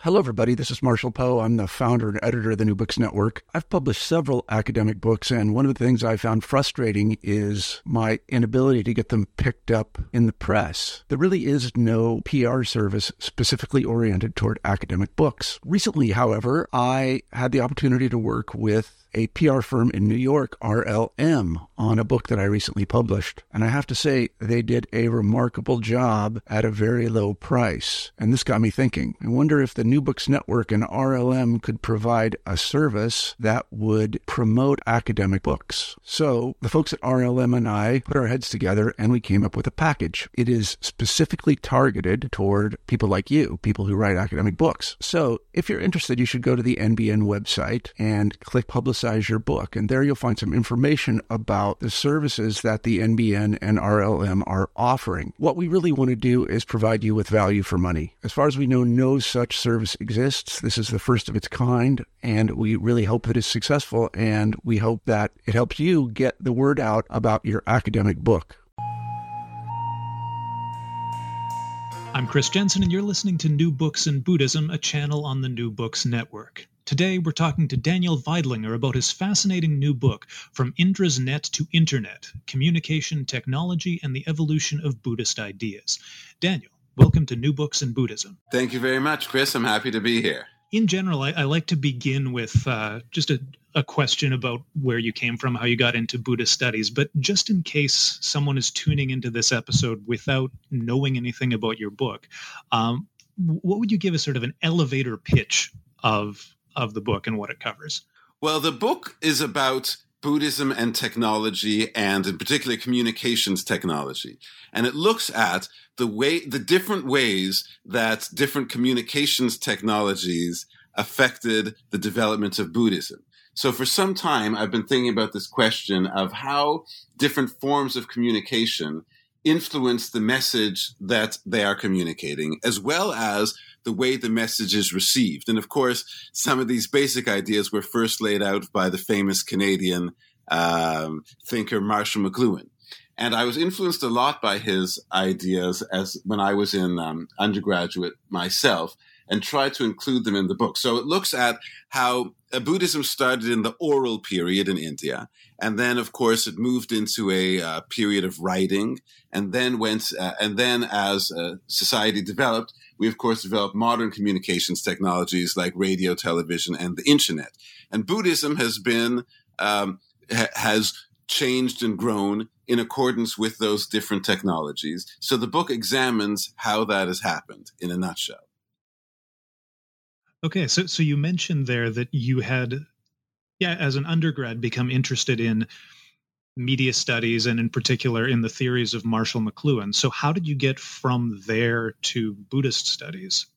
Hello, everybody. This is Marshall Poe. I'm the founder and editor of the New Books Network. I've published several academic books, and one of the things I found frustrating is my inability to get them picked up in the press. There really is no PR service specifically oriented toward academic books. Recently, however, I had the opportunity to work with a PR firm in New York, RLM, on a book that I recently published. And I have to say, they did a remarkable job at a very low price. And this got me thinking. I wonder if the New Books Network and RLM could provide a service that would promote academic books. So the folks at RLM and I put our heads together and we came up with a package. It is specifically targeted toward people like you, people who write academic books. So if you're interested, you should go to the NBN website and click Publicize Your Book. And there you'll find some information about the services that the NBN and RLM are offering. What we really want to do is provide you with value for money. As far as we know, no such service exists. This is the first of its kind, and we really hope that it's successful, and we hope that it helps you get the word out about your academic book. I'm Chris Jensen, and you're listening to New Books in Buddhism, a channel on the New Books Network. Today, we're talking to Daniel Veidlinger about his fascinating new book, From Indra's Net to Internet, Communication, Technology, and the Evolution of Buddhist Ideas. Daniel, welcome to New Books in Buddhism. Thank you very much, Chris. I'm happy to be here. In general, I like to begin with just a question about where you came from, how you got into Buddhist studies. But just in case someone is tuning into this episode without knowing anything about your book, what would you give as sort of an elevator pitch of the book and what it covers? Well, the book is about Buddhism and technology, and in particular communications technology. And it looks at the different ways that different communications technologies affected the development of Buddhism. So for some time, I've been thinking about this question of how different forms of communication influence the message that they are communicating, as well as the way the message is received. And of course, some of these basic ideas were first laid out by the famous Canadian thinker Marshall McLuhan. And I was influenced a lot by his ideas as when I was in undergraduate myself, and tried to include them in the book. So it looks at how Buddhism started in the oral period in India. And then, of course, it moved into a period of writing, and then as society developed, we, of course, developed modern communications technologies like radio, television, and the internet. And Buddhism has been, has changed and grown in accordance with those different technologies. So the book examines how that has happened in a nutshell. Okay, so you mentioned there that you had, as an undergrad, become interested in media studies and in particular in the theories of Marshall McLuhan. So how did you get from there to Buddhist studies?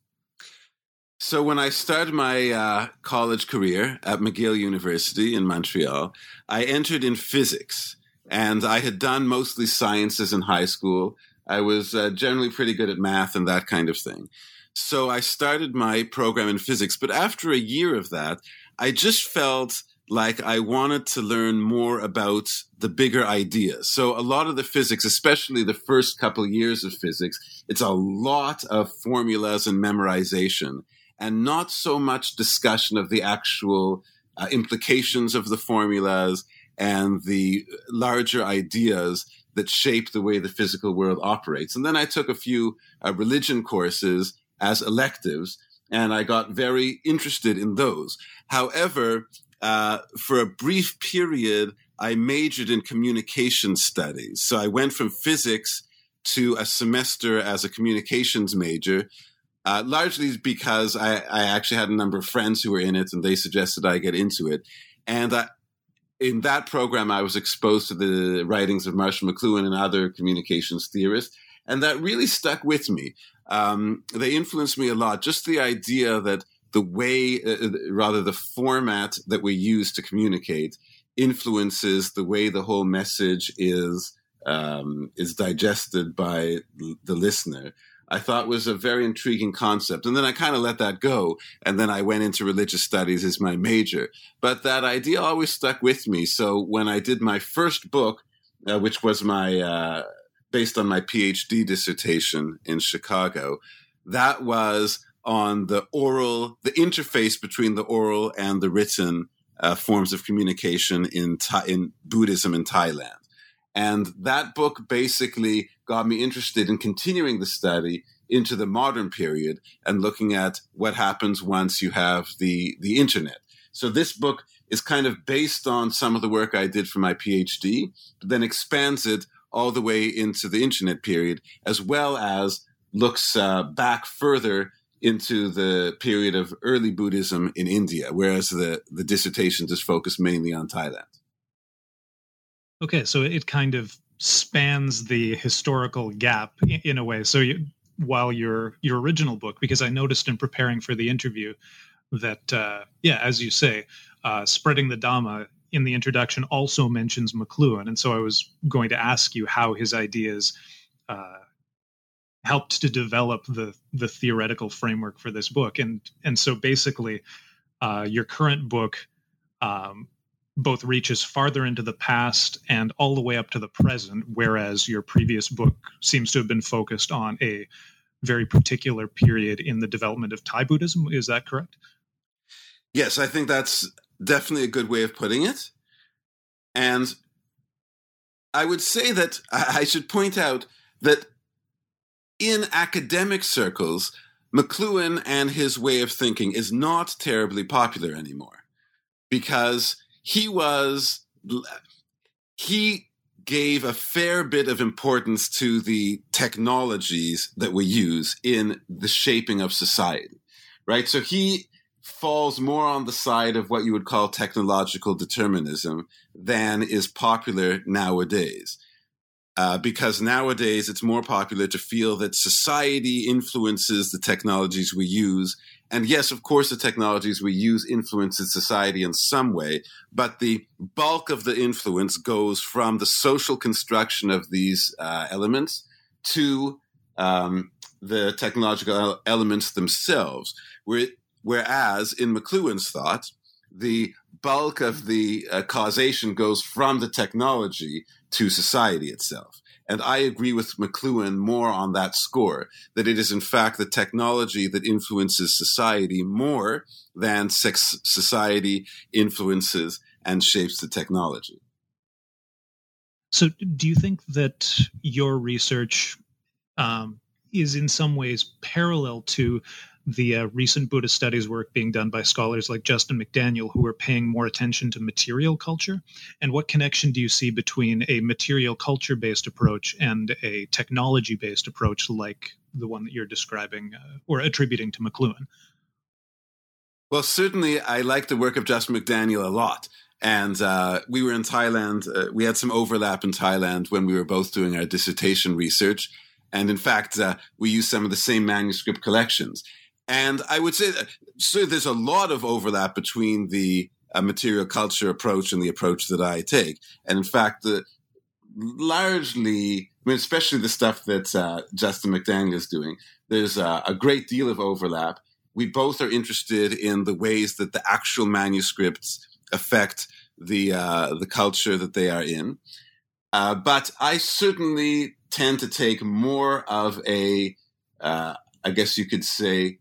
So when I started my college career at McGill University in Montreal, I entered in physics, and I had done mostly sciences in high school. I was generally pretty good at math and that kind of thing. So I started my program in physics, but after a year of that, I just felt like I wanted to learn more about the bigger ideas. So a lot of the physics, especially the first couple of years of physics, it's a lot of formulas and memorization, and not so much discussion of the actual implications of the formulas and the larger ideas that shape the way the physical world operates. And then I took a few religion courses as electives, and I got very interested in those. However, for a brief period, I majored in communication studies. So I went from physics to a semester as a communications major, largely because I actually had a number of friends who were in it, and they suggested I get into it. And in that program, I was exposed to the writings of Marshall McLuhan and other communications theorists, and that really stuck with me. They influenced me a lot. Just the idea that the way, rather the format that we use to communicate influences the way the whole message is digested by the listener, I thought was a very intriguing concept. And then I kind of let that go. And then I went into religious studies as my major. But that idea always stuck with me. So when I did my first book, which was based on my PhD dissertation in Chicago, that was on the interface between the oral and the written forms of communication in Buddhism in Thailand. And that book basically got me interested in continuing the study into the modern period and looking at what happens once you have the internet. So this book is kind of based on some of the work I did for my PhD, but then expands it all the way into the internet period, as well as looks back further into the period of early Buddhism in India, whereas the dissertation just focused mainly on Thailand. Okay, so it kind of spans the historical gap in a way. So while your original book, because I noticed in preparing for the interview that, as you say, Spreading the Dhamma in the introduction also mentions McLuhan. And so I was going to ask you how his ideas helped to develop the theoretical framework for this book. And so basically, your current book both reaches farther into the past and all the way up to the present, whereas your previous book seems to have been focused on a very particular period in the development of Thai Buddhism. Is that correct? Yes, I think that's definitely a good way of putting it. And I would say that I should point out that in academic circles, McLuhan and his way of thinking is not terribly popular anymore, because he gave a fair bit of importance to the technologies that we use in the shaping of society, right? So he falls more on the side of what you would call technological determinism than is popular nowadays. Because nowadays it's more popular to feel that society influences the technologies we use. And yes, of course, the technologies we use influences society in some way, but the bulk of the influence goes from the social construction of these elements to the technological elements themselves. Whereas in McLuhan's thought, the bulk of the causation goes from the technology to society itself. And I agree with McLuhan more on that score, that it is in fact the technology that influences society more than society influences and shapes the technology. So do you think that your research is in some ways parallel to the recent Buddhist studies work being done by scholars like Justin McDaniel, who are paying more attention to material culture? And what connection do you see between a material culture-based approach and a technology-based approach like the one that you're describing or attributing to McLuhan? Well, certainly I like the work of Justin McDaniel a lot. And we were in Thailand. We had some overlap in Thailand when we were both doing our dissertation research. And in fact, we used some of the same manuscript collections. And I would say that so there's a lot of overlap between the material culture approach and the approach that I take. And in fact, largely, I mean, especially the stuff that Justin McDaniel is doing, there's a great deal of overlap. We both are interested in the ways that the actual manuscripts affect the culture that they are in. But I certainly tend to take more of a, I guess you could say,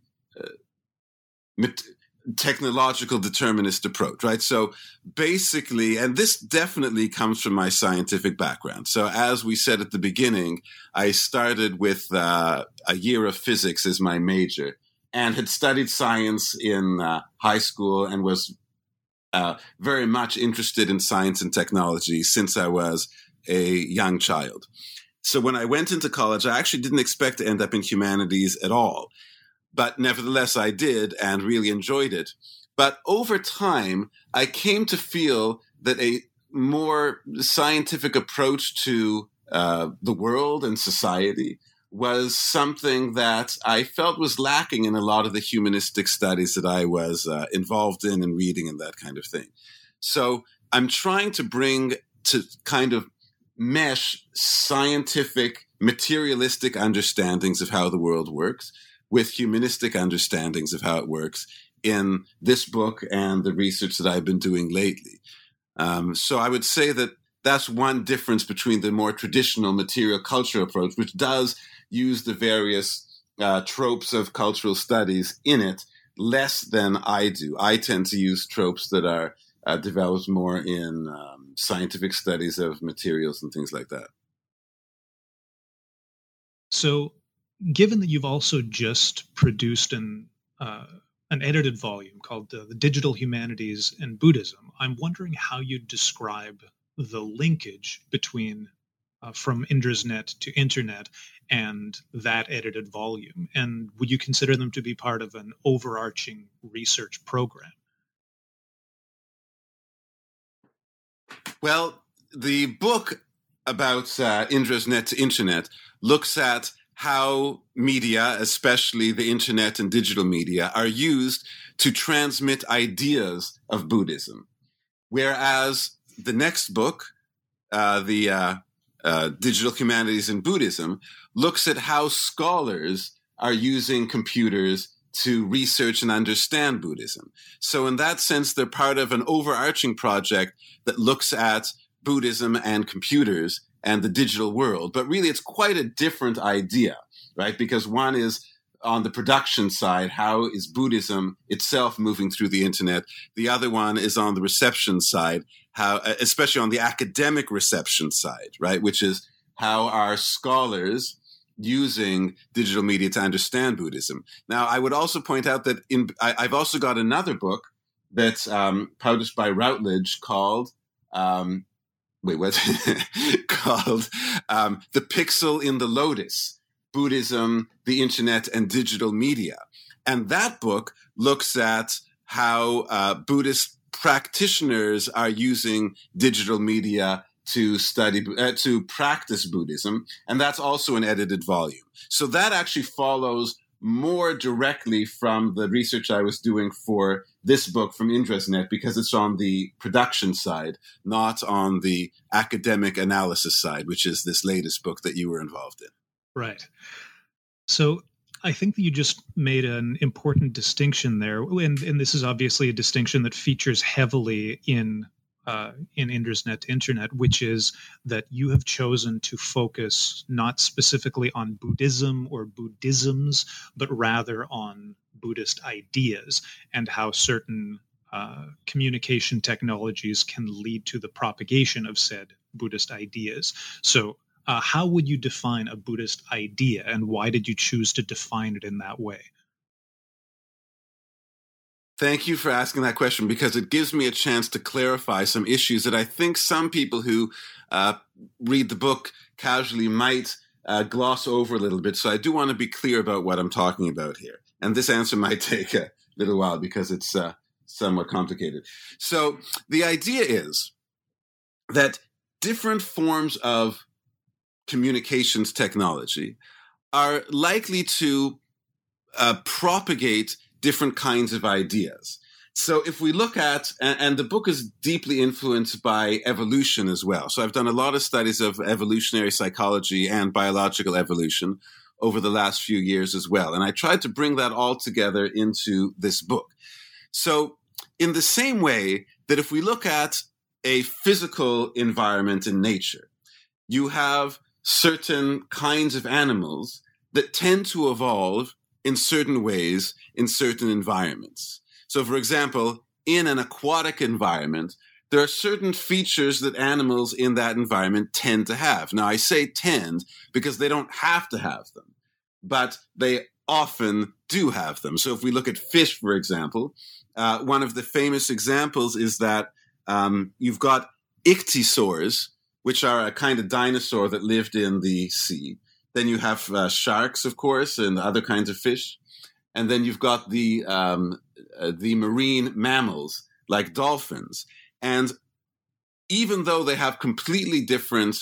technological determinist approach, right? So basically, and this definitely comes from my scientific background. So as we said at the beginning, I started with a year of physics as my major and had studied science in high school and was very much interested in science and technology since I was a young child. So when I went into college, I actually didn't expect to end up in humanities at all. But nevertheless, I did and really enjoyed it. But over time, I came to feel that a more scientific approach to the world and society was something that I felt was lacking in a lot of the humanistic studies that I was involved in and reading and that kind of thing. So I'm trying to kind of mesh scientific, materialistic understandings of how the world works with humanistic understandings of how it works in this book and the research that I've been doing lately. So I would say that that's one difference between the more traditional material culture approach, which does use the various tropes of cultural studies in it less than I do. I tend to use tropes that are developed more in scientific studies of materials and things like that. So, given that you've also just produced an edited volume called The Digital Humanities and Buddhism, I'm wondering how you'd describe the linkage between from Indra's Net to Internet and that edited volume, and would you consider them to be part of an overarching research program? Well, the book about Indra's Net to Internet looks at how media, especially the internet and digital media, are used to transmit ideas of Buddhism. Whereas the next book, the Digital Humanities and Buddhism, looks at how scholars are using computers to research and understand Buddhism. So in that sense, they're part of an overarching project that looks at Buddhism and computers and the digital world. But really, it's quite a different idea, right? Because one is on the production side, how is Buddhism itself moving through the internet? The other one is on the reception side, how, especially on the academic reception side, right? Which is how are scholars using digital media to understand Buddhism. Now, I would also point out that I've also got another book that's published by Routledge called, called The Pixel in the Lotus, Buddhism, the Internet, and Digital Media. And that book looks at how Buddhist practitioners are using digital media to study, to practice Buddhism. And that's also an edited volume. So that actually follows more directly from the research I was doing for this book from Indra's Net, because it's on the production side, not on the academic analysis side, which is this latest book that you were involved in. Right. So I think that you just made an important distinction there. And this is obviously a distinction that features heavily in Indra's Net to Internet, which is that you have chosen to focus not specifically on Buddhism or Buddhisms, but rather on Buddhist ideas and how certain communication technologies can lead to the propagation of said Buddhist ideas. So how would you define a Buddhist idea, and why did you choose to define it in that way? Thank you for asking that question, because it gives me a chance to clarify some issues that I think some people who read the book casually might gloss over a little bit. So I do want to be clear about what I'm talking about here. And this answer might take a little while because it's somewhat complicated. So the idea is that different forms of communications technology are likely to propagate different kinds of ideas. So if we look at, and the book is deeply influenced by evolution as well. So I've done a lot of studies of evolutionary psychology and biological evolution over the last few years as well. And I tried to bring that all together into this book. So in the same way that if we look at a physical environment in nature, you have certain kinds of animals that tend to evolve in certain ways in certain environments. So, for example, in an aquatic environment, there are certain features that animals in that environment tend to have. Now, I say tend because they don't have to have them, but they often do have them. So if we look at fish, for example, one of the famous examples is that you've got ichthyosaurs, which are a kind of dinosaur that lived in the sea. Then you have sharks, of course, and other kinds of fish. And then you've got the marine mammals like dolphins. And even though they have completely different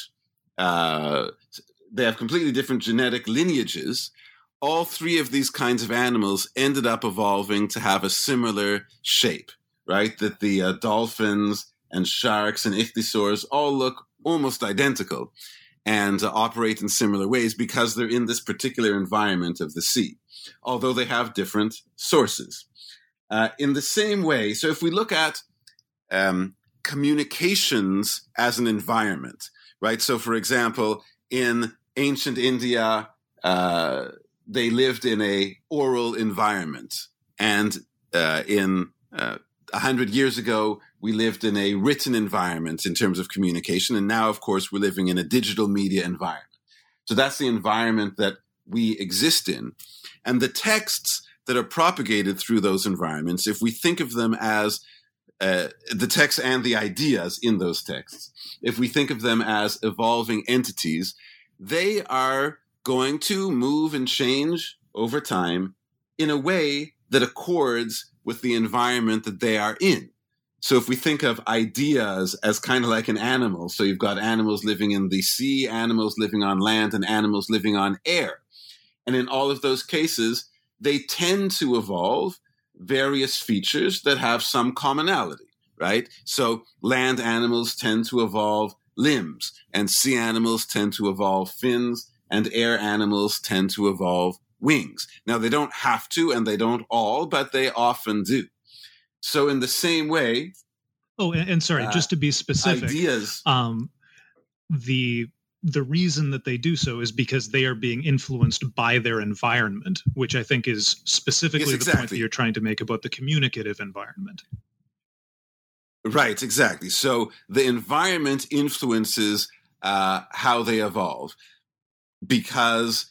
genetic lineages, all three of these kinds of animals ended up evolving to have a similar shape, right? That the dolphins and sharks and ichthyosaurs all look almost identical and operate in similar ways because they're in this particular environment of the sea, although they have different sources. In the same way, so if we look at communications as an environment, right? So, for example, in ancient India, they lived in a oral environment. And in 100 years ago, we lived in a written environment in terms of communication. And now, of course, we're living in a digital media environment. So that's the environment that we exist in. And the texts that are propagated through those environments, if we think of them as the texts and the ideas in those texts, if we think of them as evolving entities, they are going to move and change over time in a way that accords with the environment that they are in. So if we think of ideas as kind of like an animal, so you've got animals living in the sea, animals living on land, and animals living on air. And in all of those cases, they tend to evolve various features that have some commonality, right? So land animals tend to evolve limbs, and sea animals tend to evolve fins, and air animals tend to evolve wings. Now, they don't have to, and they don't all, but they often do. So in the same way... Oh, and sorry, just to be specific, ideas... The reason that they do so is because they are being influenced by their environment, which I think is specifically the point that you're trying to make about the communicative environment. Right, exactly. So the environment influences how they evolve because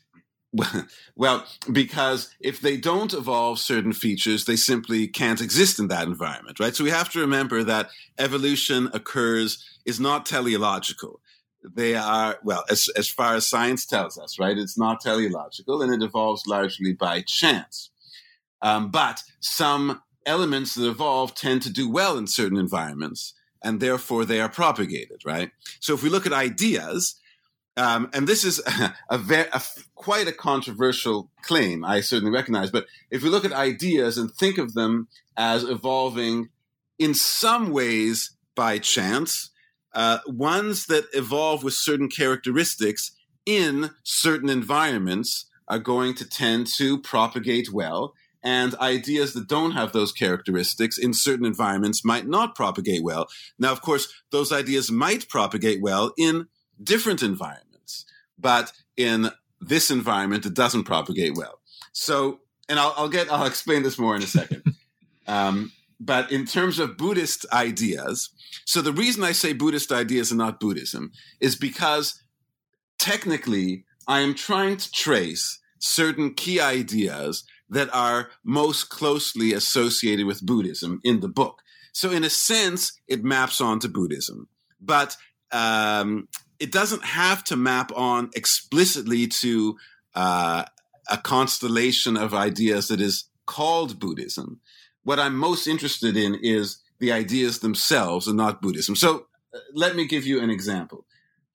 if they don't evolve certain features, they simply can't exist in that environment, right? So we have to remember that evolution is not teleological. They are, as far as science tells us, right? It's not teleological, and it evolves largely by chance. But some elements that evolve tend to do well in certain environments, and therefore they are propagated, right? So if we look at ideas, and this is quite a controversial claim, I certainly recognize, but if we look at ideas and think of them as evolving in some ways by chance, ones that evolve with certain characteristics in certain environments are going to tend to propagate well, and ideas that don't have those characteristics in certain environments might not propagate well. Now, of course, those ideas might propagate well in different environments, but in this environment, it doesn't propagate well. So, and I'll explain this more in a second. But in terms of Buddhist ideas, so the reason I say Buddhist ideas and not Buddhism is because technically I am trying to trace certain key ideas that are most closely associated with Buddhism in the book. So in a sense, it maps onto Buddhism, but it doesn't have to map on explicitly to a constellation of ideas that is called Buddhism. What I'm most interested in is the ideas themselves and not Buddhism. So let me give you an example.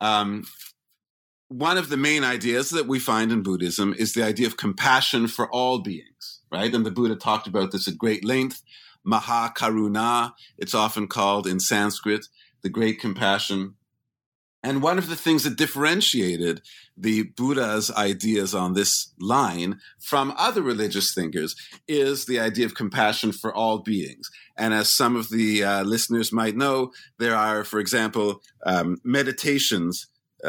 One of the main ideas that we find in Buddhism is the idea of compassion for all beings, right? And the Buddha talked about this at great length. Mahakaruna, it's often called in Sanskrit, the great compassion. And one of the things that differentiated the Buddha's ideas on this line from other religious thinkers is the idea of compassion for all beings. And as some of the listeners might know, there are, for example, meditations,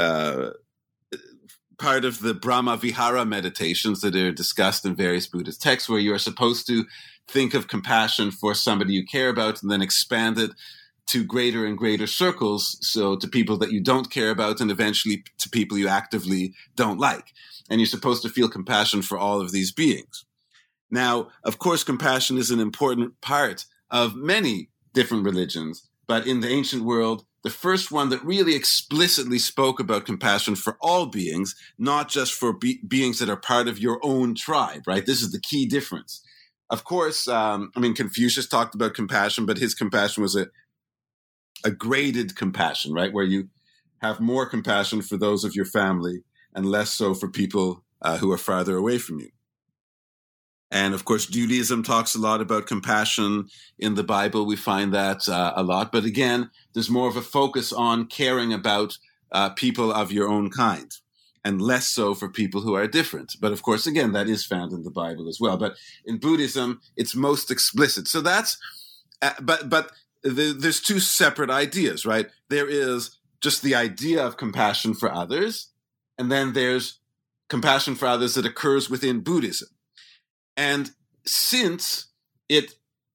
part of the Brahma Vihara meditations that are discussed in various Buddhist texts, where you are supposed to think of compassion for somebody you care about and then expand it to greater and greater circles, so to people that you don't care about and eventually to people you actively don't like. And you're supposed to feel compassion for all of these beings. Now, of course, compassion is an important part of many different religions, but in the ancient world, the first one that really explicitly spoke about compassion for all beings, not just for beings that are part of your own tribe, right? This is the key difference. Of course, Confucius talked about compassion, but his compassion was a graded compassion, right? Where you have more compassion for those of your family and less so for people who are farther away from you. And of course, Judaism talks a lot about compassion in the Bible. We find that a lot. But again, there's more of a focus on caring about people of your own kind and less so for people who are different. But of course, again, that is found in the Bible as well. But in Buddhism, it's most explicit. So that's, there's two separate ideas, right? There is just the idea of compassion for others, and then there's compassion for others that occurs within Buddhism. And since it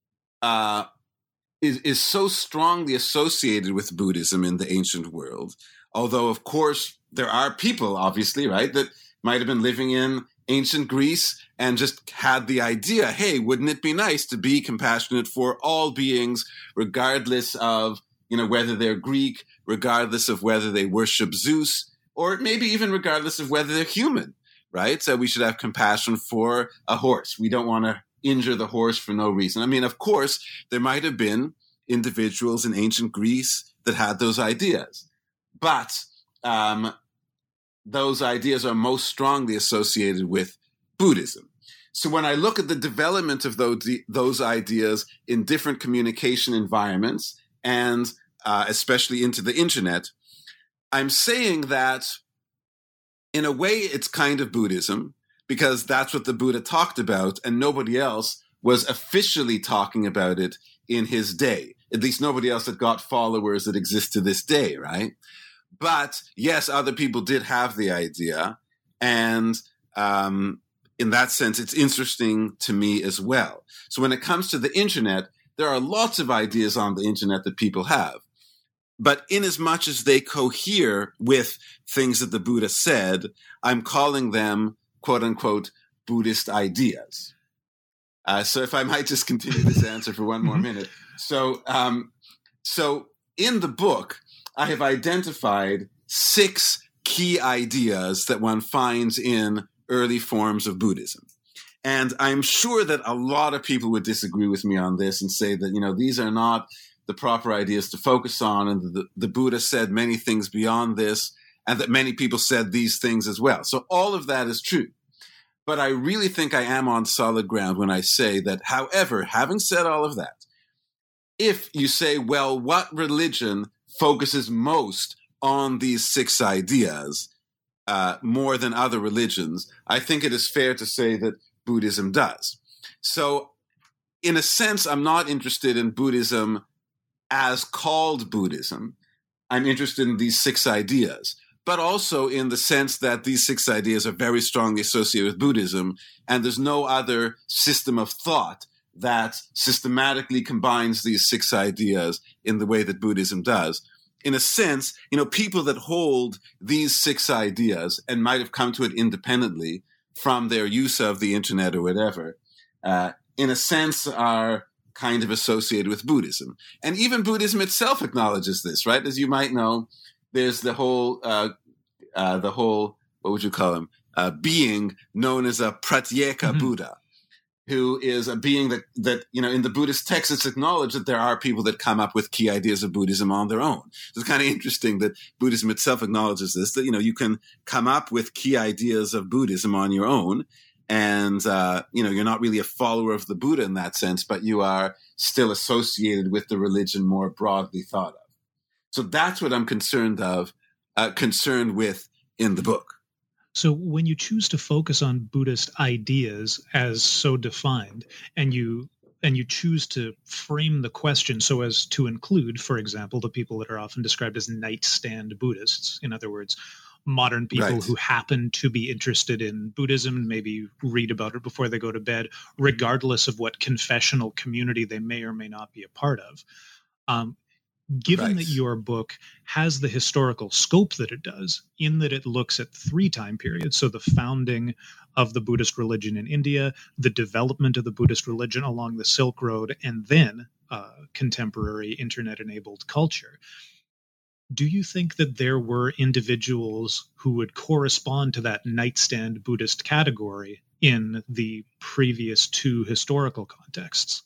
is so strongly associated with Buddhism in the ancient world, although, of course, there are people, obviously, right, that might have been living in ancient Greece and just had the idea, hey, wouldn't it be nice to be compassionate for all beings, regardless of, whether they're Greek, regardless of whether they worship Zeus, or maybe even regardless of whether they're human, right? So we should have compassion for a horse. We don't want to injure the horse for no reason. I mean, of course, there might have been individuals in ancient Greece that had those ideas, but those ideas are most strongly associated with Buddhism. So when I look at the development of those ideas in different communication environments, and especially into the internet, I'm saying that in a way it's kind of Buddhism, because that's what the Buddha talked about, and nobody else was officially talking about it in his day. At least nobody else that got followers that exist to this day, right? But yes, other people did have the idea. And in that sense, it's interesting to me as well. So when it comes to the internet, there are lots of ideas on the internet that people have. But in as much as they cohere with things that the Buddha said, I'm calling them, quote unquote, Buddhist ideas. So if I might just continue this answer for one more minute. So in the book, I have identified 6 key ideas that one finds in early forms of Buddhism. And I'm sure that a lot of people would disagree with me on this and say that, these are not the proper ideas to focus on, and the Buddha said many things beyond this, and that many people said these things as well. So all of that is true. But I really think I am on solid ground when I say that, however, having said all of that, if you say, well, what religion focuses most on these 6 ideas more than other religions, I think it is fair to say that Buddhism does. So in a sense, I'm not interested in Buddhism as called Buddhism. I'm interested in these 6 ideas, but also in the sense that these 6 ideas are very strongly associated with Buddhism, and there's no other system of thought that systematically combines these 6 ideas in the way that Buddhism does. In a sense, people that hold these 6 ideas and might have come to it independently from their use of the internet or whatever, in a sense are kind of associated with Buddhism. And even Buddhism itself acknowledges this, right? As you might know, there's the whole, what would you call him? Being known as a Pratyeka Buddha, who is a being that in the Buddhist texts, it's acknowledged that there are people that come up with key ideas of Buddhism on their own. So it's kind of interesting that Buddhism itself acknowledges this, that, you can come up with key ideas of Buddhism on your own. And, you're not really a follower of the Buddha in that sense, but you are still associated with the religion more broadly thought of. So that's what I'm concerned with in the book. So when you choose to focus on Buddhist ideas as so defined, and you choose to frame the question so as to include, for example, the people that are often described as nightstand Buddhists, in other words, modern people who happen to be interested in Buddhism, maybe read about it before they go to bed, regardless of what confessional community they may or may not be a part of. Given that your book has the historical scope that it does, in that it looks at 3 time periods, so the founding of the Buddhist religion in India, the development of the Buddhist religion along the Silk Road, and then contemporary internet-enabled culture, do you think that there were individuals who would correspond to that nightstand Buddhist category in the previous 2 historical contexts?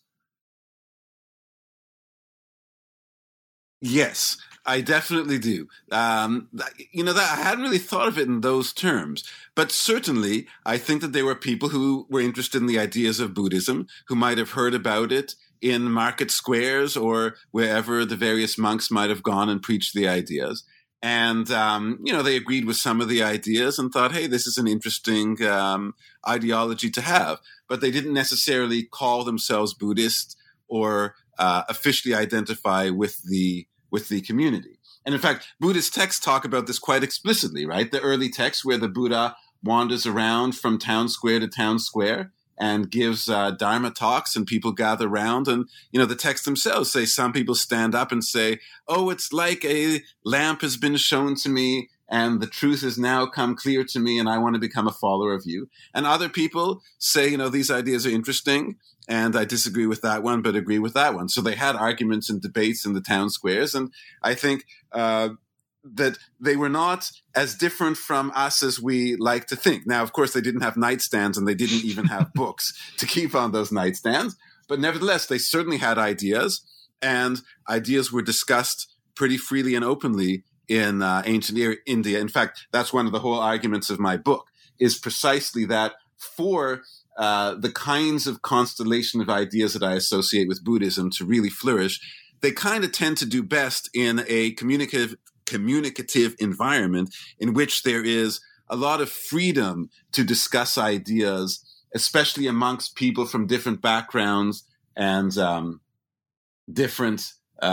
Yes, I definitely do. That I hadn't really thought of it in those terms, but certainly I think that there were people who were interested in the ideas of Buddhism, who might have heard about it in market squares or wherever the various monks might have gone and preached the ideas. And, they agreed with some of the ideas and thought, hey, this is an interesting ideology to have. But they didn't necessarily call themselves Buddhist or officially identify with the community. And in fact, Buddhist texts talk about this quite explicitly, right? The early texts where the Buddha wanders around from town square to town square and gives Dharma talks, and people gather around. And, the texts themselves say some people stand up and say, oh, it's like a lamp has been shown to me, and the truth has now come clear to me, and I want to become a follower of you. And other people say, these ideas are interesting, and I disagree with that one, but agree with that one. So they had arguments and debates in the town squares. And I think that they were not as different from us as we like to think. Now, of course, they didn't have nightstands, and they didn't even have books to keep on those nightstands. But nevertheless, they certainly had ideas, and ideas were discussed pretty freely and openly in ancient India. In fact, that's one of the whole arguments of my book, is precisely that for the kinds of constellation of ideas that I associate with Buddhism to really flourish, they kind of tend to do best in a communicative environment in which there is a lot of freedom to discuss ideas, especially amongst people from different backgrounds and different,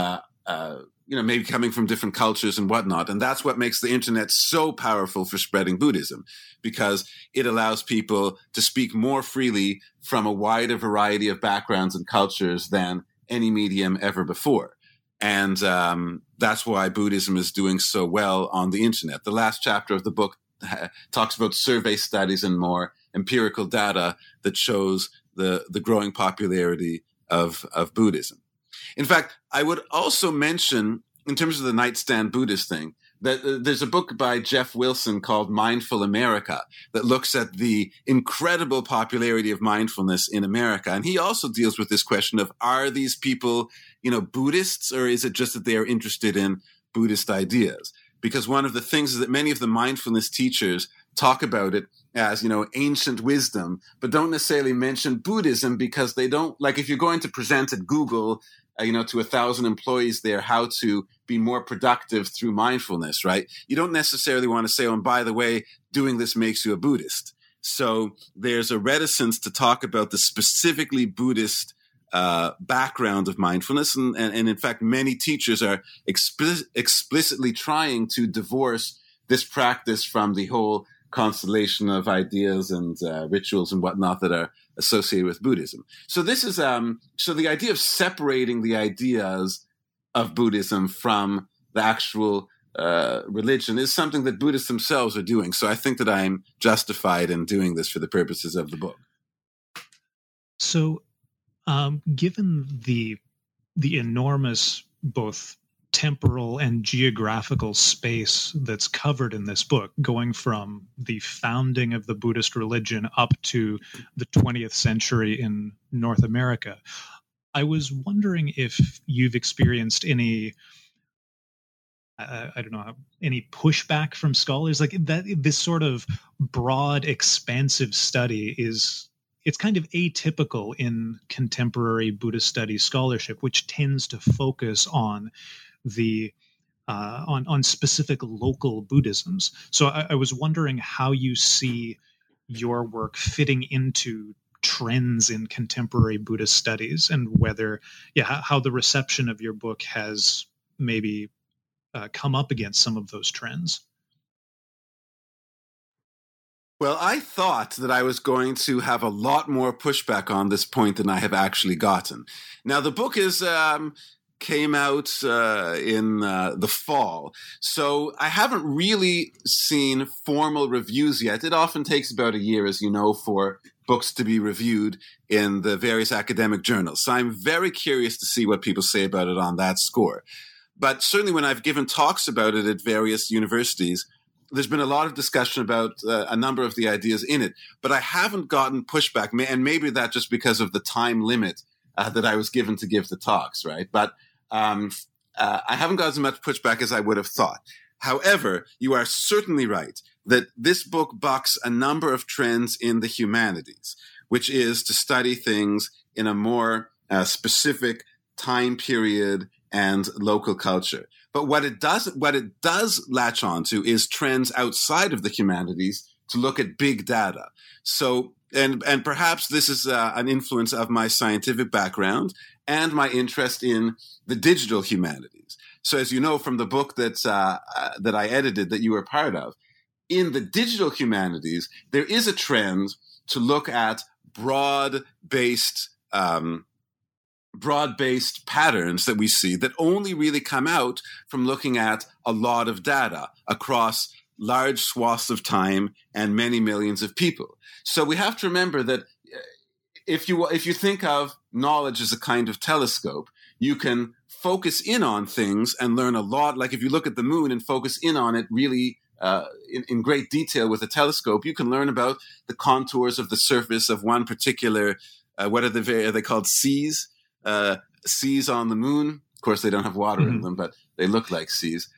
maybe coming from different cultures and whatnot. And that's what makes the internet so powerful for spreading Buddhism, because it allows people to speak more freely from a wider variety of backgrounds and cultures than any medium ever before. And that's why Buddhism is doing so well on the internet. The last chapter of the book talks about survey studies and more empirical data that shows the growing popularity of Buddhism. In fact, I would also mention, in terms of the nightstand Buddhist thing, that there's a book by Jeff Wilson called Mindful America that looks at the incredible popularity of mindfulness in America. And he also deals with this question of, are these people, Buddhists, or is it just that they are interested in Buddhist ideas? Because one of the things is that many of the mindfulness teachers talk about it as, ancient wisdom, but don't necessarily mention Buddhism, because they don't, like, if you're going to present at Google, to 1,000 employees there, how to be more productive through mindfulness, right? You don't necessarily want to say, oh, and by the way, doing this makes you a Buddhist. So there's a reticence to talk about the specifically Buddhist background of mindfulness. And in fact, many teachers are explicitly trying to divorce this practice from the whole constellation of ideas and rituals and whatnot that are associated with Buddhism. So this is so the idea of separating the ideas of Buddhism from the actual religion is something that Buddhists themselves are doing. So I think that I'm justified in doing this for the purposes of the book. So, given the enormous both temporal and geographical space that's covered in this book, going from the founding of the Buddhist religion up to the 20th century in North America, I was wondering if you've experienced any, any pushback from scholars, like that. This sort of broad, expansive study it's kind of atypical in contemporary Buddhist studies scholarship, which tends to focus on on specific local Buddhisms. So I was wondering how you see your work fitting into trends in contemporary Buddhist studies, and whether, how the reception of your book has maybe come up against some of those trends. Well, I thought that I was going to have a lot more pushback on this point than I have actually gotten. Now, the book came out in the fall, so I haven't really seen formal reviews yet. It often takes about a year, as you know, for books to be reviewed in the various academic journals. So I'm very curious to see what people say about it on that score. But certainly when I've given talks about it at various universities, there's been a lot of discussion about a number of the ideas in it, but I haven't gotten pushback, and maybe that just because of the time limit that I was given to give the talks, right? But I haven't got as much pushback as I would have thought. However, you are certainly right that this book bucks a number of trends in the humanities, which is to study things in a more specific time period and local culture. But what it does latch onto is trends outside of the humanities to look at big data. So, and perhaps this is an influence of my scientific background and my interest in the digital humanities. So, as you know from the book that I edited that you were part of, in the digital humanities, there is a trend to look at broad-based patterns that we see that only really come out from looking at a lot of data across large swaths of time and many millions of people. So we have to remember that if you think of knowledge as a kind of telescope, you can focus in on things and learn a lot. Like if you look at the moon and focus in on it really in great detail with a telescope, you can learn about the contours of the surface of one particular, are they called seas? Seas on the moon. Of course, they don't have water in them, but they look like seas.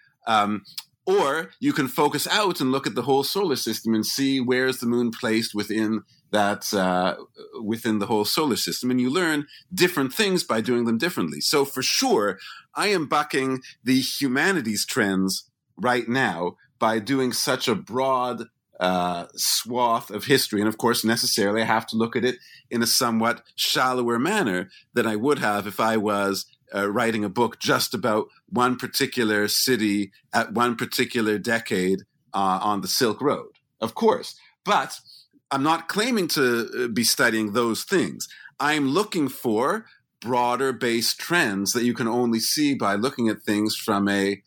Or you can focus out and look at the whole solar system and see where's the moon placed within that within the whole solar system, and you learn different things by doing them differently. So for sure, I am bucking the humanities trends right now by doing such a broad swath of history. And of course, necessarily, I have to look at it in a somewhat shallower manner than I would have if I was writing a book just about one particular city at one particular decade on the Silk Road, of course. But I'm not claiming to be studying those things. I'm looking for broader based trends that you can only see by looking at things from a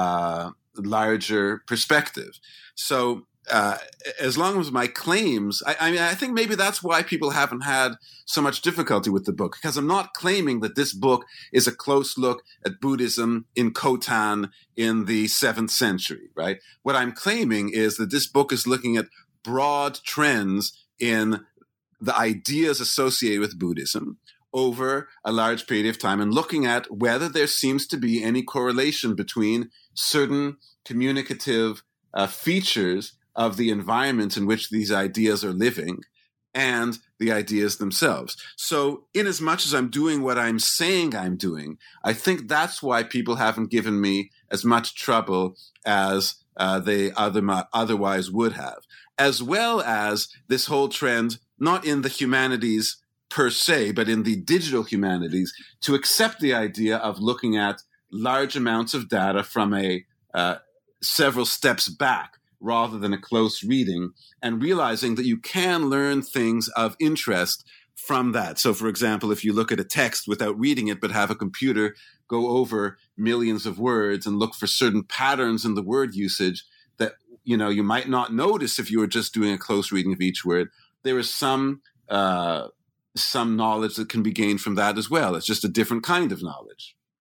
larger perspective. So as long as my claims, I think maybe that's why people haven't had so much difficulty with the book, because I'm not claiming that this book is a close look at Buddhism in Khotan in the 7th century, right? What I'm claiming is that this book is looking at broad trends in the ideas associated with Buddhism over a large period of time and looking at whether there seems to be any correlation between certain communicative features of the environment in which these ideas are living and the ideas themselves. So in as much as I'm doing what I'm saying I'm doing, I think that's why people haven't given me as much trouble as they otherwise would have, as well as this whole trend, not in the humanities per se, but in the digital humanities, to accept the idea of looking at large amounts of data from a several steps back rather than a close reading, and realizing that you can learn things of interest from that. So, for example, if you look at a text without reading it, but have a computer go over millions of words and look for certain patterns in the word usage that, you might not notice if you were just doing a close reading of each word, there is some knowledge that can be gained from that as well. It's just a different kind of knowledge.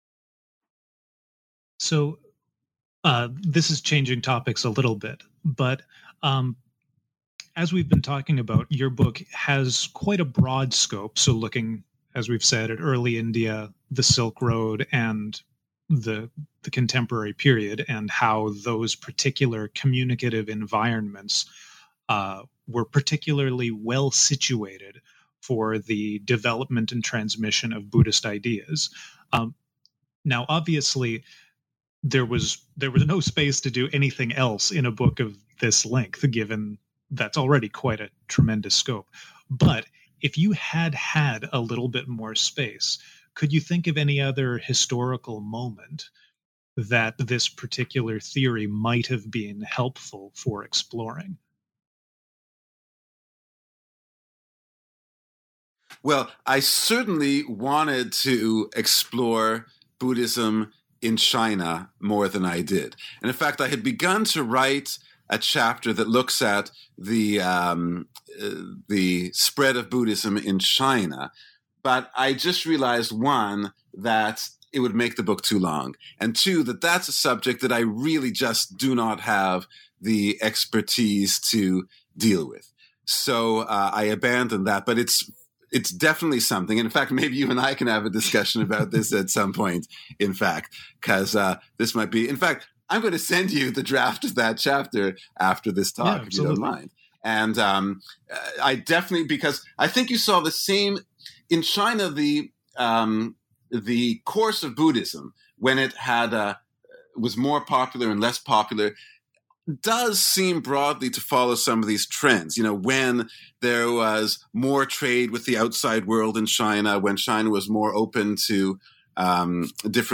So this is changing topics a little bit, but as we've been talking about, your book has quite a broad scope. So looking, as we've said, at early India, the Silk Road, and the contemporary period, and how those particular communicative environments were particularly well situated for the development and transmission of Buddhist ideas. Now, obviously, there was no space to do anything else in a book of this length, given that's already quite a tremendous scope. But if you had a little bit more space, could you think of any other historical moment that this particular theory might have been helpful for exploring? Well, I certainly wanted to explore Buddhism in China more than I did. And in fact, I had begun to write a chapter that looks at the spread of Buddhism in China. But I just realized, one, that it would make the book too long, and two, that that's a subject that I really just do not have the expertise to deal with. So I abandoned that, but it's definitely something. And in fact, maybe you and I can have a discussion about this at some point, in fact, because this might be, in fact, I'm going to send you the draft of that chapter after this talk, if you don't mind. And I definitely, because I think you saw the same in China, the course of Buddhism, when it had was more popular and less popular, does seem broadly to follow some of these trends. When there was more trade with the outside world in China, when China was more open to different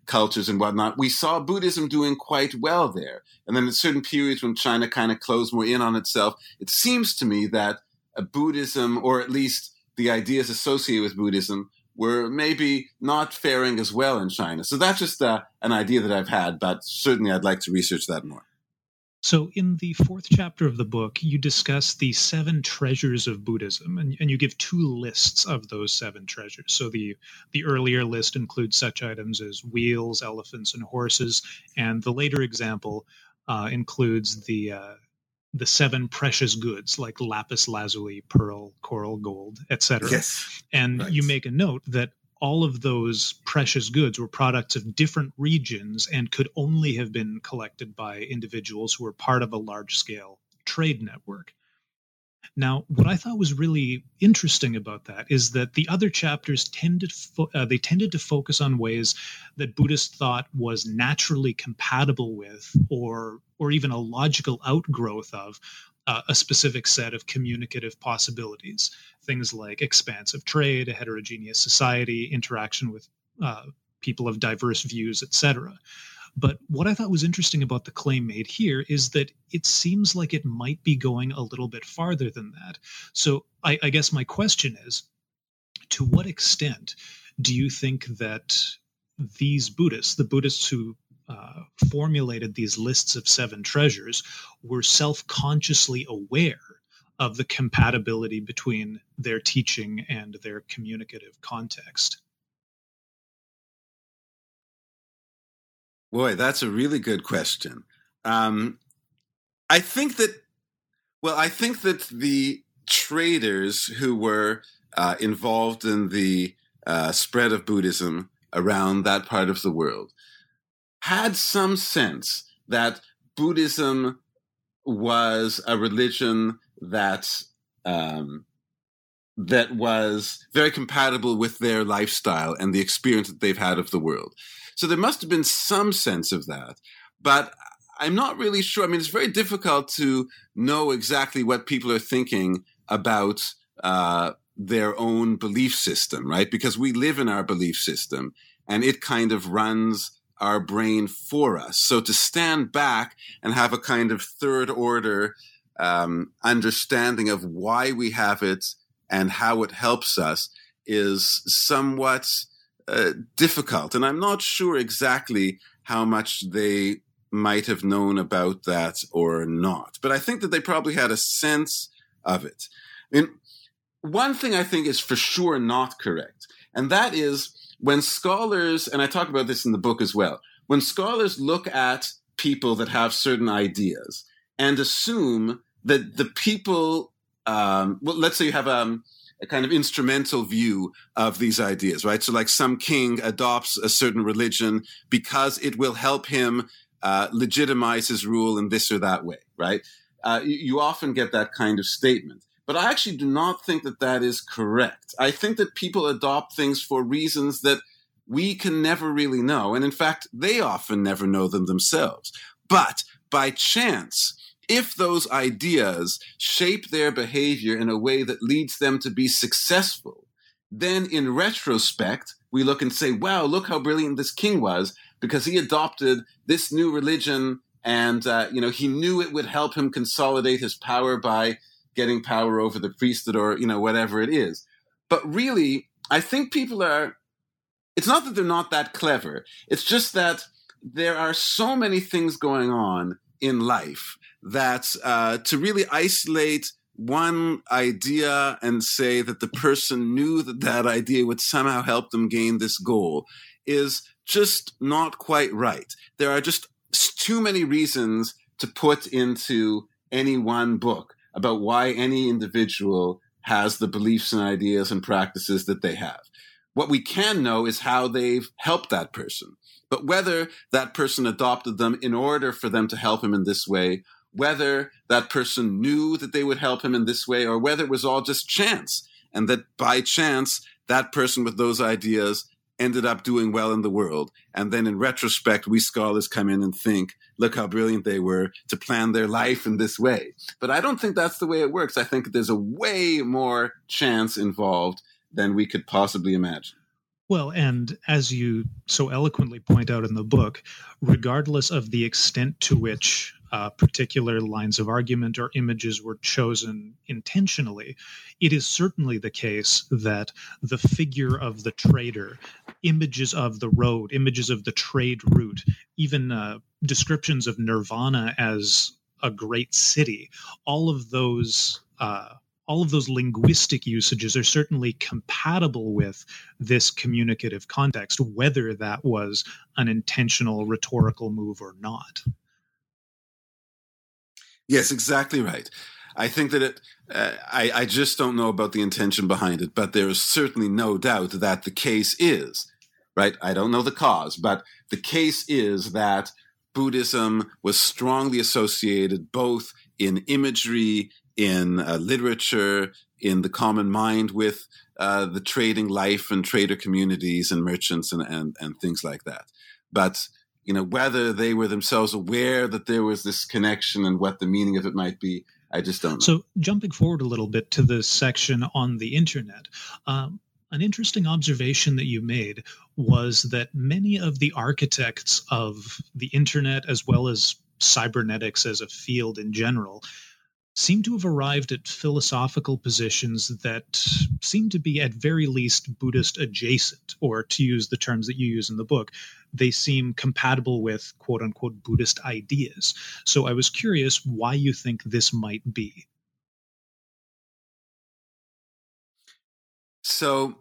cultures and whatnot, we saw Buddhism doing quite well there. And then at certain periods when China kind of closed more in on itself, it seems to me that Buddhism, or at least the ideas associated with Buddhism, were maybe not faring as well in China. So that's just an idea that I've had, but certainly I'd like to research that more. So in the fourth chapter of the book, you discuss the 7 treasures of Buddhism, and you give 2 lists of those 7 treasures. So the earlier list includes such items as wheels, elephants, and horses, and the later example includes the 7 precious goods like lapis lazuli, pearl, coral, gold, etc. Yes. And right. You make a note that all of those precious goods were products of different regions and could only have been collected by individuals who were part of a large-scale trade network. Now, what I thought was really interesting about that is that the other chapters tended to focus on ways that Buddhists thought was naturally compatible with, or even a logical outgrowth of, a specific set of communicative possibilities. Things like expansive trade, a heterogeneous society, interaction with people of diverse views, etc. But what I thought was interesting about the claim made here is that it seems like it might be going a little bit farther than that. So I guess my question is, to what extent do you think that these Buddhists, the Buddhists who formulated these lists of 7 treasures, were self-consciously aware of the compatibility between their teaching and their communicative context? Boy, that's a really good question. I think that the traders who were involved in the spread of Buddhism around that part of the world had some sense that Buddhism was a religion that was very compatible with their lifestyle and the experience that they've had of the world. So there must have been some sense of that, but I'm not really sure. I mean, it's very difficult to know exactly what people are thinking about their own belief system, right? Because we live in our belief system and it kind of runs our brain for us. So to stand back and have a kind of third order understanding of why we have it and how it helps us is somewhat difficult. And I'm not sure exactly how much they might have known about that or not. But I think that they probably had a sense of it. I mean, one thing I think is for sure not correct, and that is when scholars, and I talk about this in the book as well, when scholars look at people that have certain ideas and assume that the people, let's say you have a kind of instrumental view of these ideas, right? So like some king adopts a certain religion because it will help him legitimize his rule in this or that way, right? You often get that kind of statement. But I actually do not think that that is correct. I think that people adopt things for reasons that we can never really know. And in fact, they often never know them themselves. But by chance, if those ideas shape their behavior in a way that leads them to be successful, then in retrospect, we look and say, wow, look how brilliant this king was because he adopted this new religion and, he knew it would help him consolidate his power by getting power over the priesthood or, whatever it is. But really, I think people it's not that they're not that clever. It's just that there are so many things going on in life that to really isolate one idea and say that the person knew that that idea would somehow help them gain this goal is just not quite right. There are just too many reasons to put into any one book about why any individual has the beliefs and ideas and practices that they have. What we can know is how they've helped that person. But whether that person adopted them in order for them to help him in this way, whether that person knew that they would help him in this way, or whether it was all just chance, and that by chance, that person with those ideas ended up doing well in the world. And then in retrospect, we scholars come in and think, look how brilliant they were to plan their life in this way. But I don't think that's the way it works. I think there's a way more chance involved than we could possibly imagine. Well, and as you so eloquently point out in the book, regardless of the extent to which particular lines of argument or images were chosen intentionally, it is certainly the case that the figure of the trader, images of the road, images of the trade route, even descriptions of Nirvana as a great city, all of those. All of those linguistic usages are certainly compatible with this communicative context, whether that was an intentional rhetorical move or not. Yes, exactly right. I think that I just don't know about the intention behind it, but there is certainly no doubt that the case is, right? I don't know the cause, but the case is that Buddhism was strongly associated both in imagery, in literature, in the common mind with the trading life and trader communities and merchants and things like that. But whether they were themselves aware that there was this connection and what the meaning of it might be, I just don't know. So jumping forward a little bit to this section on the internet, an interesting observation that you made was that many of the architects of the internet, as well as cybernetics as a field in general, seem to have arrived at philosophical positions that seem to be at very least Buddhist adjacent, or to use the terms that you use in the book, they seem compatible with quote unquote Buddhist ideas. So I was curious why you think this might be. So,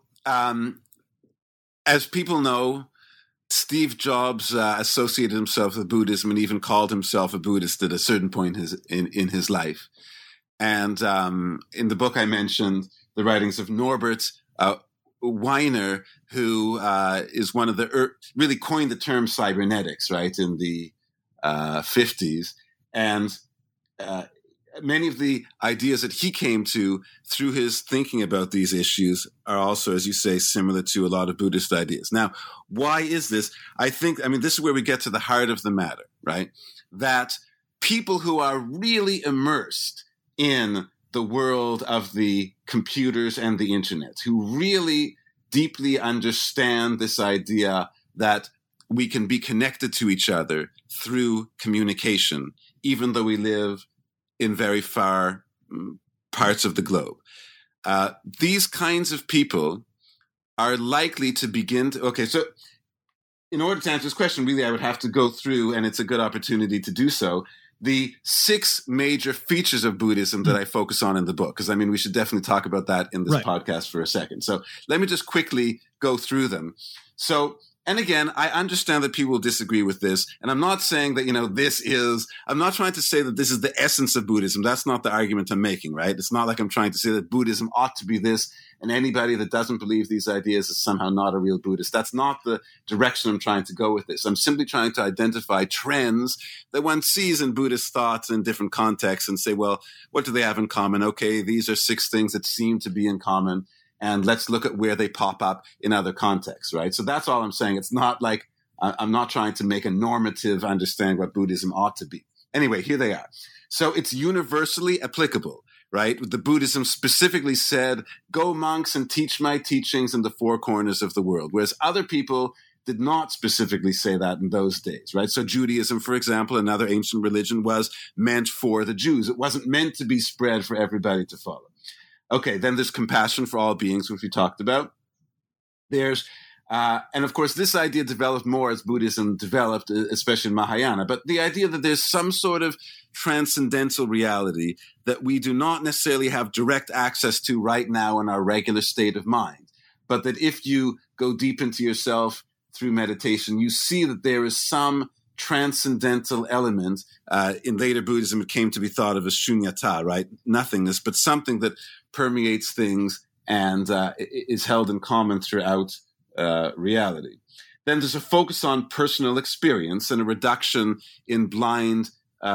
as people know, Steve Jobs associated himself with Buddhism and even called himself a Buddhist at a certain point in his life. And in the book, I mentioned the writings of Norbert Wiener, who is one of the really coined the term cybernetics, right, in the 50s. And many of the ideas that he came to through his thinking about these issues are also, as you say, similar to a lot of Buddhist ideas. Now, why is this? I mean, this is where we get to the heart of the matter, right? That people who are really immersed in the world of the computers and the internet, who really deeply understand this idea that we can be connected to each other through communication, even though we live in very far parts of the globe. These kinds of people are likely to begin to... Okay, so in order to answer this question, really, I would have to go through, and it's a good opportunity to do so, the 6 major features of Buddhism that I focus on in the book, because, I mean, we should definitely talk about that in this podcast for a second. So let me just quickly go through them. So, and again, I understand that people will disagree with this, and I'm not saying that, I'm not trying to say that this is the essence of Buddhism. That's not the argument I'm making, right? It's not like I'm trying to say that Buddhism ought to be this, and anybody that doesn't believe these ideas is somehow not a real Buddhist. That's not the direction I'm trying to go with this. I'm simply trying to identify trends that one sees in Buddhist thoughts in different contexts and say, well, what do they have in common? Okay, these are 6 things that seem to be in common. And let's look at where they pop up in other contexts, right? So that's all I'm saying. It's not like I'm not trying to make a normative understanding what Buddhism ought to be. Anyway, here they are. So it's universally applicable, right? The Buddhism specifically said, go monks and teach my teachings in the 4 corners of the world, whereas other people did not specifically say that in those days, right? So Judaism, for example, another ancient religion, was meant for the Jews. It wasn't meant to be spread for everybody to follow. Okay, then there's compassion for all beings, which we talked about. There's, and of course, this idea developed more as Buddhism developed, especially in Mahayana, but the idea that there's some sort of transcendental reality that we do not necessarily have direct access to right now in our regular state of mind, but that if you go deep into yourself through meditation, you see that there is some transcendental element. In later Buddhism, it came to be thought of as shunyata, right? Nothingness, but something that permeates things and is held in common throughout reality. Then there's a focus on personal experience and a reduction in blind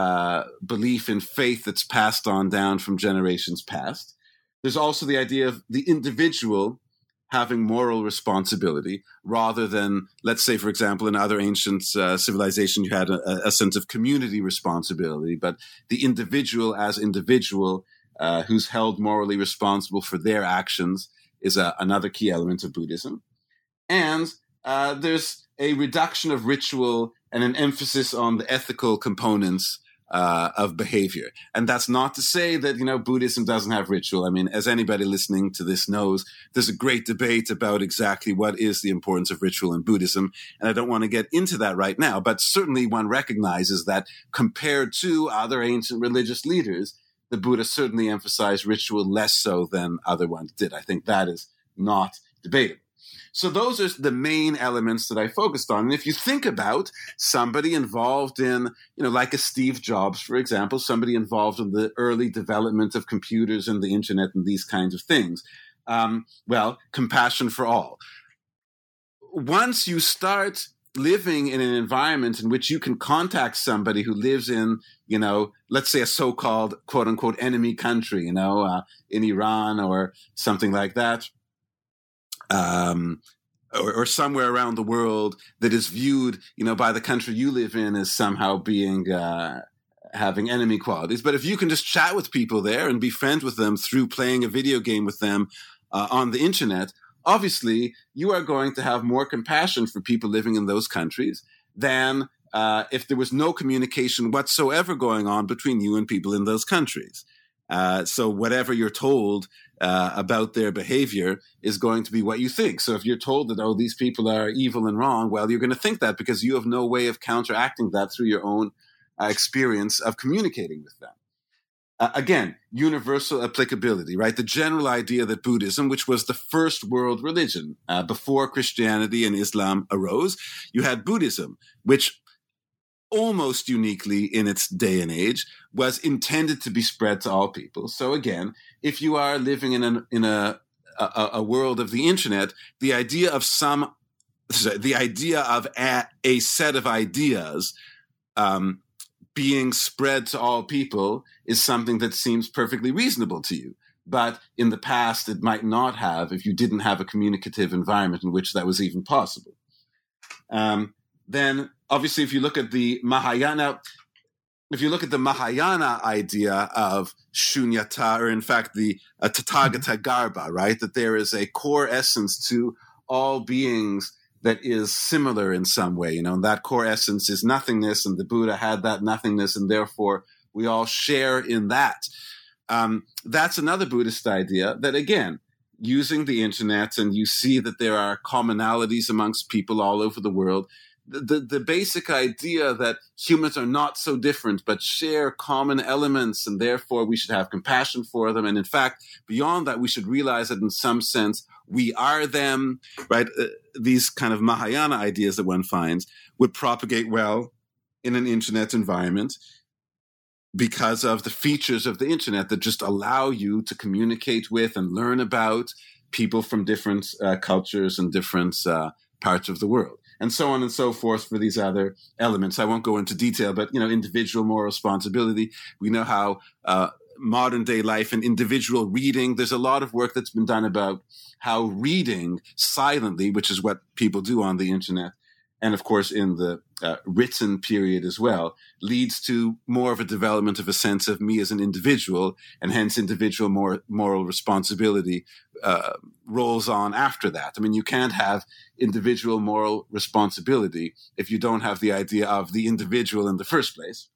belief in faith that's passed on down from generations past. There's also the idea of the individual having moral responsibility rather than, let's say, for example, in other ancient civilizations, you had a sense of community responsibility, but the individual as individual who's held morally responsible for their actions is another key element of Buddhism. And there's a reduction of ritual and an emphasis on the ethical components of behavior. And that's not to say that, Buddhism doesn't have ritual. I mean, as anybody listening to this knows, there's a great debate about exactly what is the importance of ritual in Buddhism. And I don't want to get into that right now, but certainly one recognizes that compared to other ancient religious leaders, the Buddha certainly emphasized ritual less so than other ones did. I think that is not debatable. So those are the main elements that I focused on. And if you think about somebody involved in, like a Steve Jobs, for example, somebody involved in the early development of computers and the internet and these kinds of things, compassion for all. Once you start living in an environment in which you can contact somebody who lives in, let's say a so-called quote unquote enemy country, in Iran or something like that, or somewhere around the world that is viewed, by the country you live in as somehow being, having enemy qualities. But if you can just chat with people there and be friends with them through playing a video game with them on the internet, obviously you are going to have more compassion for people living in those countries than if there was no communication whatsoever going on between you and people in those countries. So whatever you're told about their behavior is going to be what you think. So if you're told that, these people are evil and wrong, well, you're going to think that because you have no way of counteracting that through your own experience of communicating with them. Again, universal applicability, right? The general idea that Buddhism, which was the first world religion before Christianity and Islam arose, you had Buddhism, which almost uniquely in its day and age was intended to be spread to all people. So again, if you are living in a world of the internet, the idea of a set of ideas being spread to all people is something that seems perfectly reasonable to you. But in the past, it might not have if you didn't have a communicative environment in which that was even possible. Then, obviously, if you look at the Mahayana idea of shunyata, or in fact the Tathagata Garbha, right, that there is a core essence to all beings that is similar in some way, and that core essence is nothingness, and the Buddha had that nothingness, and therefore we all share in that. That's another Buddhist idea that, again, using the internet, and you see that there are commonalities amongst people all over the world. The basic idea that humans are not so different, but share common elements, and therefore we should have compassion for them. And in fact, beyond that, we should realize that in some sense, we are them, right? These kind of Mahayana ideas that one finds would propagate well in an internet environment because of the features of the internet that just allow you to communicate with and learn about people from different cultures and different parts of the world. And so on and so forth for these other elements. I won't go into detail, but, individual moral responsibility. We know how modern day life and individual reading, there's a lot of work that's been done about how reading silently, which is what people do on the internet, and of course in the written period as well, leads to more of a development of a sense of me as an individual, and hence individual moral responsibility rolls on after that. I mean, you can't have individual moral responsibility if you don't have the idea of the individual in the first place.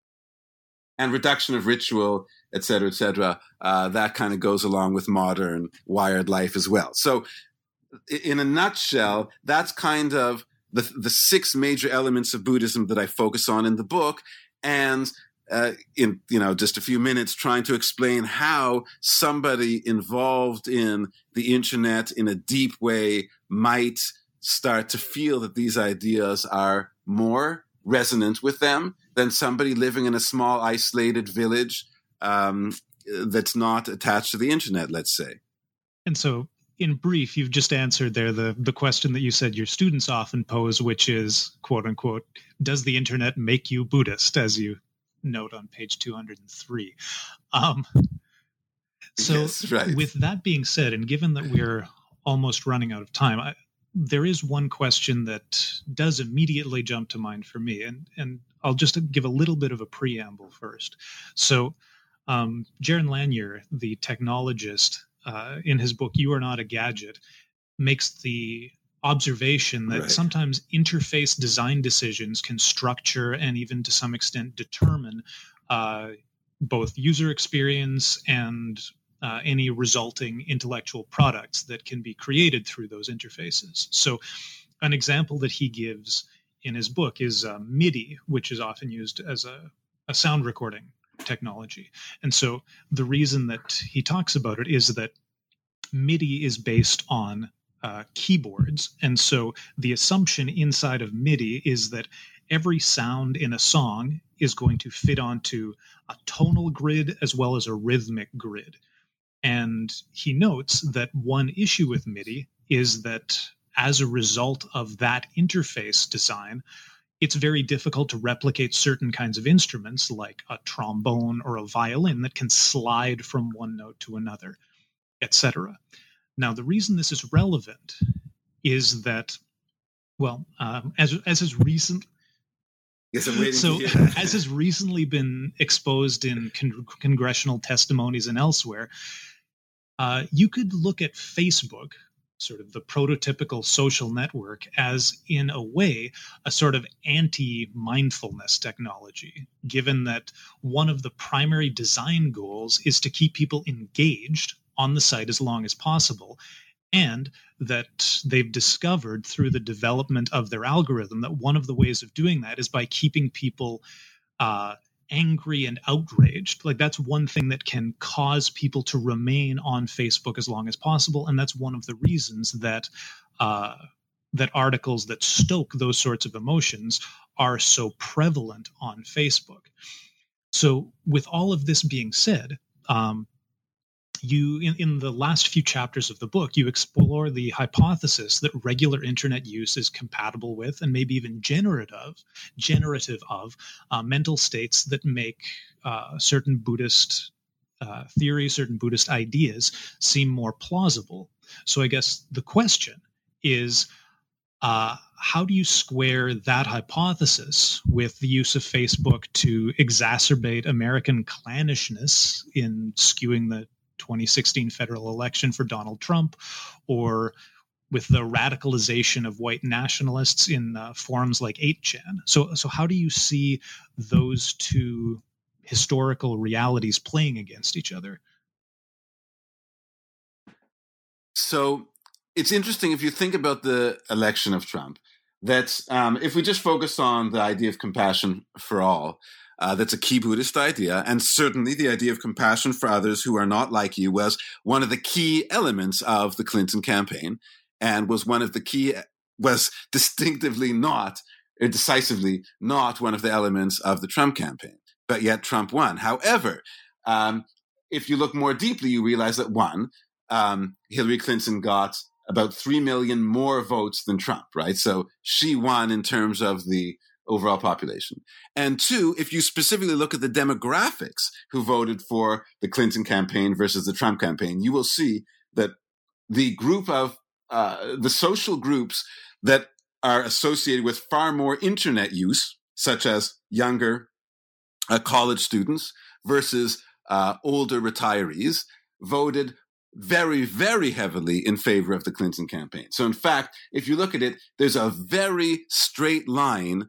And reduction of ritual, et cetera, that kind of goes along with modern wired life as well. So in a nutshell, that's kind of the six major elements of Buddhism that I focus on in the book. And in just a few minutes, trying to explain how somebody involved in the internet in a deep way might start to feel that these ideas are more resonant with them than somebody living in a small isolated village that's not attached to the internet, let's say. And so, in brief, you've just answered there the question that you said your students often pose, which is, quote unquote, does the internet make you Buddhist, as you note on page 203. Yes, right. With that being said, and given that we're almost running out of time, there is one question that does immediately jump to mind for me, and I'll just give a little bit of a preamble first. So Jaron Lanier, the technologist, in his book, You Are Not a Gadget, makes the observation that sometimes interface design decisions can structure and even to some extent determine both user experience and any resulting intellectual products that can be created through those interfaces. So an example that he gives in his book is MIDI, which is often used as a sound recording technology. And so the reason that he talks about it is that MIDI is based on keyboards. And so the assumption inside of MIDI is that every sound in a song is going to fit onto a tonal grid as well as a rhythmic grid. And he notes that one issue with MIDI is that as a result of that interface design, it's very difficult to replicate certain kinds of instruments like a trombone or a violin that can slide from one note to another, etc. Now, the reason this is relevant is that, well, as has recently been exposed in congressional testimonies and elsewhere, you could look at Facebook, sort of the prototypical social network, as in a way a sort of anti-mindfulness technology, given that one of the primary design goals is to keep people engaged on the site as long as possible, and that they've discovered through the development of their algorithm that one of the ways of doing that is by keeping people angry and outraged. Like, that's one thing that can cause people to remain on Facebook as long as possible, and that's one of the reasons that that articles that stoke those sorts of emotions are so prevalent on Facebook. So with all of this being said, you in the last few chapters of the book, you explore the hypothesis that regular internet use is compatible with and maybe even generative of mental states that make certain Buddhist theories, certain Buddhist ideas seem more plausible. So I guess the question is, how do you square that hypothesis with the use of Facebook to exacerbate American clannishness in skewing the 2016 federal election for Donald Trump, or with the radicalization of white nationalists in forums like 8chan? So how do you see those two historical realities playing against each other? So it's interesting if you think about the election of Trump, that if we just focus on the idea of compassion for all, that's a key Buddhist idea. And certainly the idea of compassion for others who are not like you was one of the key elements of the Clinton campaign, and was distinctively not, or decisively not, one of the elements of the Trump campaign. But yet Trump won. However, if you look more deeply, you realize that one, Hillary Clinton got about 3 million more votes than Trump, right? So she won in terms of the overall population. And two, if you specifically look at the demographics who voted for the Clinton campaign versus the Trump campaign, you will see that the group of the social groups that are associated with far more internet use, such as younger college students versus older retirees, voted very, very heavily in favor of the Clinton campaign. So in fact, if you look at it, there's a very straight line.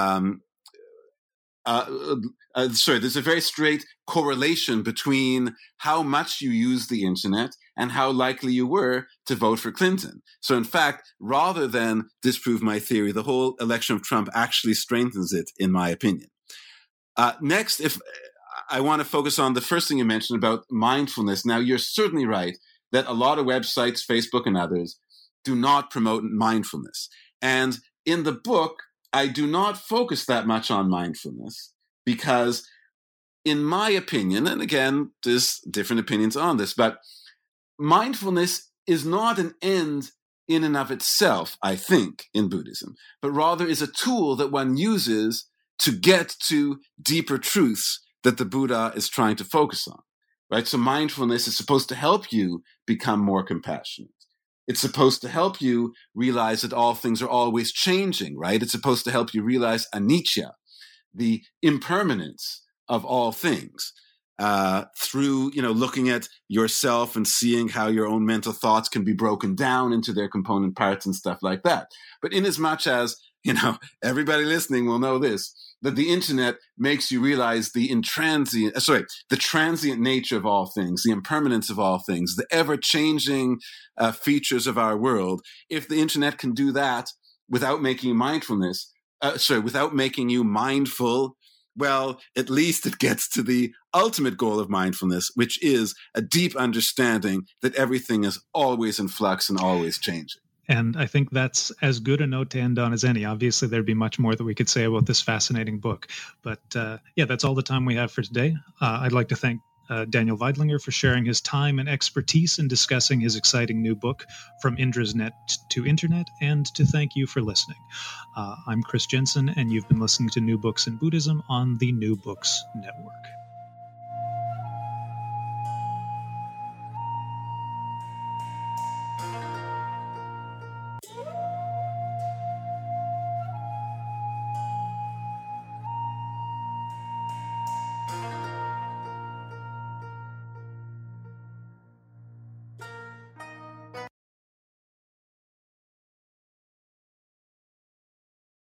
There's a very straight correlation between how much you use the internet and how likely you were to vote for Clinton. So in fact, rather than disprove my theory, the whole election of Trump actually strengthens it, in my opinion. Next, if I want to focus on the first thing you mentioned about mindfulness. Now, you're certainly right that a lot of websites, Facebook and others, do not promote mindfulness. And in the book, I do not focus that much on mindfulness because, in my opinion, and again, there's different opinions on this, but mindfulness is not an end in and of itself, I think, in Buddhism, but rather is a tool that one uses to get to deeper truths that the Buddha is trying to focus on, right? So mindfulness is supposed to help you become more compassionate. It's supposed to help you realize that all things are always changing, right? It's supposed to help you realize anicca, the impermanence of all things. through, looking at yourself and seeing how your own mental thoughts can be broken down into their component parts and stuff like that. But in as much as, everybody listening will know this, that the internet makes you realize the transient nature of all things, the impermanence of all things, the ever-changing features of our world. If the internet can do that without making you mindful, well, at least it gets to the ultimate goal of mindfulness, which is a deep understanding that everything is always in flux and always changing. And I think that's as good a note to end on as any. Obviously, there'd be much more that we could say about this fascinating book. But that's all the time we have for today. I'd like to thank Daniel Weidlinger for sharing his time and expertise in discussing his exciting new book, From Indra's Net to Internet, and to thank you for listening. I'm Chris Jensen, and you've been listening to New Books in Buddhism on the New Books Network.